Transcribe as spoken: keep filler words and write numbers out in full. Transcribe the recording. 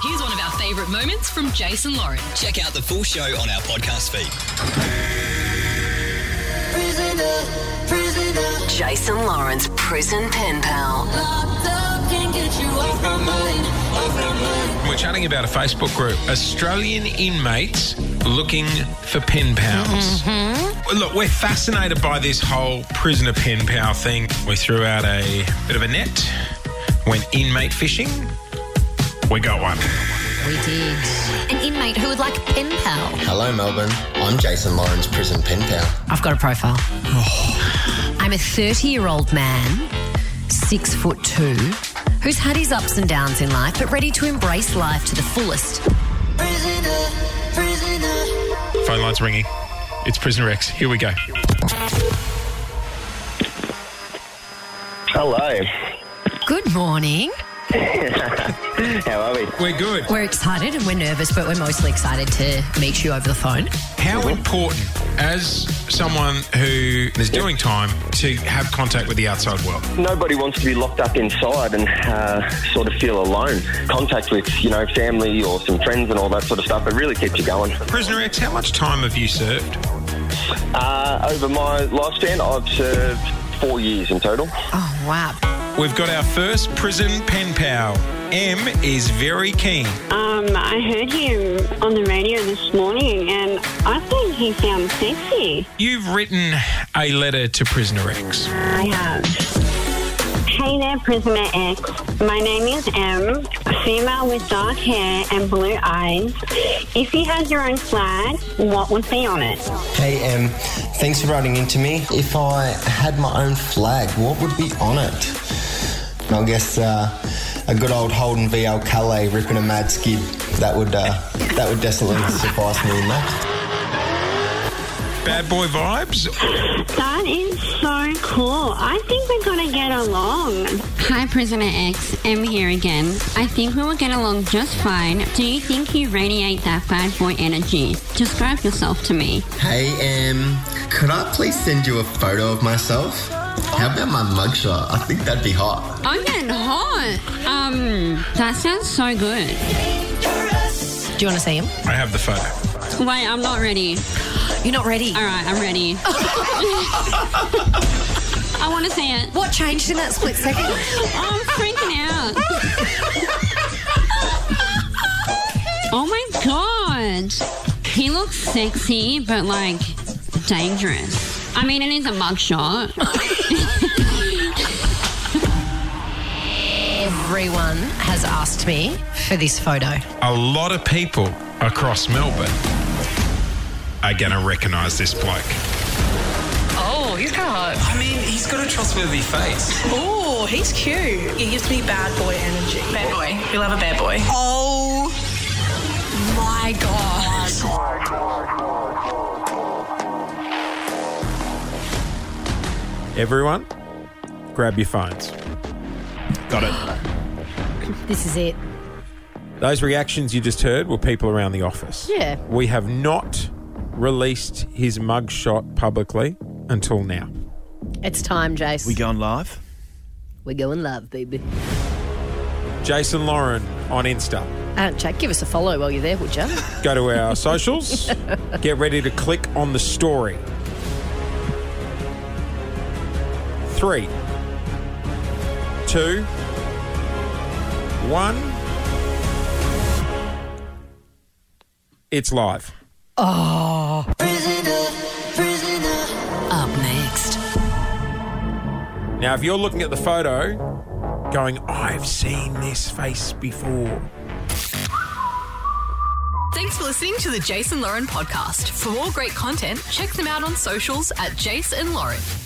Here's one of our favourite moments from Jason Lauren. Check out the full show on our podcast feed. Prisoner, prisoner. Jason Lauren's Prison Pen Pal. Locked up, can't get you off my mind, off my mind. We're chatting about a Facebook group, Australian inmates looking for pen pals. Mm-hmm. Look, we're fascinated by this whole prisoner pen pal thing. We threw out a bit of a net, went inmate fishing. We got one. We did. An inmate who would like a pen pal. Hello, Melbourne. I'm Jason Lauren's Prison Pen Pal. I've got a profile. Oh. I'm a thirty-year-old man, six foot two, who's had his ups and downs in life, but ready to embrace life to the fullest. Prisoner, prisoner. Phone line's ringing. It's Prisoner X. Here we go. Hello. Good morning. How are we? We're good. We're excited and we're nervous, but we're mostly excited to meet you over the phone. How important, as someone who is doing time, to have contact with the outside world? Nobody wants to be locked up inside and uh, sort of feel alone. Contact with, you know, family or some friends and all that sort of stuff, it really keeps you going. Prisoner X, how much time have you served? Uh, over my lifespan, I've served four years in total. Oh, wow. We've got our first prison pen pal. M is very keen. Um, I heard him on the radio this morning and I think he sounds sexy. You've written a letter to Prisoner X. I have. Hey there, Prisoner X. My name is M, female with dark hair and blue eyes. If you had your own flag, what would be on it? Hey, Em. Thanks for writing into me. If I had my own flag, what would be on it? I guess uh, a good old Holden V L Calais ripping a mad skid. That would uh, that would definitely suffice me in that. Bad boy vibes? That is so cool. I think we're going to get along. Hi, Prisoner X. M here again. I think we will get along just fine. Do you think you radiate that bad boy energy? Describe yourself to me. Hey, Em. Could I please send you a photo of myself? How about my mugshot? I think that'd be hot. I'm getting hot. Um, that sounds so good. Do you want to see him? I have the photo. Wait, I'm not ready. You're not ready? All right, I'm ready. I want to see it. What changed in that split second? Oh, I'm freaking out. Oh, my God. He looks sexy, but, like, dangerous. I mean, it is a mugshot. Everyone has asked me for this photo. A lot of people across Melbourne are going to recognise this bloke. Oh, he's kind of hot. I mean, he's got a trustworthy face. Oh, he's cute. He gives me bad boy energy. Bad boy. We love a bad boy. Oh my gosh. Everyone, grab your phones. Got it. This is it. Those reactions you just heard were people around the office. Yeah. We have not released his mugshot publicly until now. It's time, Jace. We going live? We're going live, baby. Jason Lauren on Insta. Uh, Jack, give us a follow while you're there, would you? Go to our socials. Get ready to click on the story. Three, two, one. It's live. Oh. Prisoner, prisoner. Up next. Now, if you're looking at the photo, going, I've seen this face before. Thanks for listening to the Jason Lauren podcast. For more great content, check them out on socials at Jason Lauren.